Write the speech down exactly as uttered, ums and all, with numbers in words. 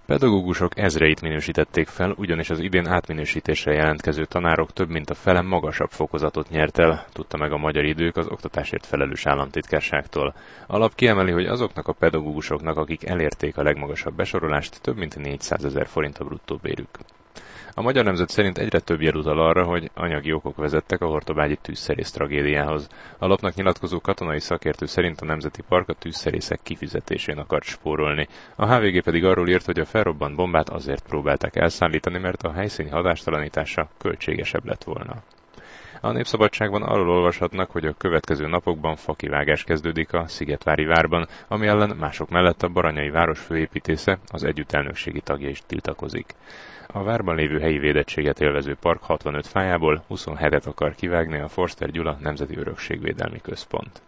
Pedagógusok ezreit minősítették fel, ugyanis az idén átminősítésre jelentkező tanárok több mint a fele magasabb fokozatot nyert el, tudta meg a Magyar Idők az oktatásért felelős államtitkárságtól. A lap kiemeli, hogy azoknak a pedagógusoknak, akik elérték a legmagasabb besorolást, több mint négyszázezer forint a bruttó bérük. A Magyar Nemzet szerint egyre több jel utal arra, hogy anyagi okok vezettek a hortobágyi tűzszerész tragédiához. A lapnak nyilatkozó katonai szakértő szerint a Nemzeti Park a tűzszerészek kifizetésén akart spórolni. A há vé gé pedig arról írt, hogy a felrobbant bombát azért próbálták elszállítani, mert a helyszíni hadástalanítása költségesebb lett volna. A Népszabadságban arról olvashatnak, hogy a következő napokban fakivágás kezdődik a Szigetvári várban, ami ellen mások mellett a Baranyai város főépítésze, az együttelnökségi tagja is tiltakozik. A várban lévő helyi védettséget élvező park hatvanöt fájából huszonhetet akar kivágni a Forster Gyula Nemzeti Örökségvédelmi Központ.